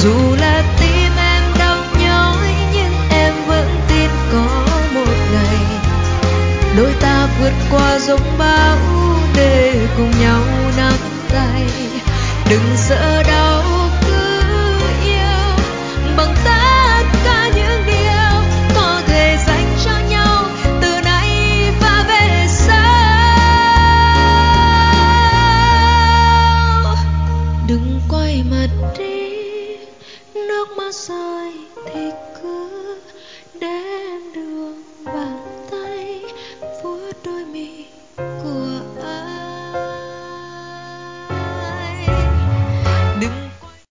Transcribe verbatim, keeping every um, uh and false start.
Dù là tim em đau nhói nhưng em vẫn tin có một ngày đôi ta vượt qua giông bão để cùng nhau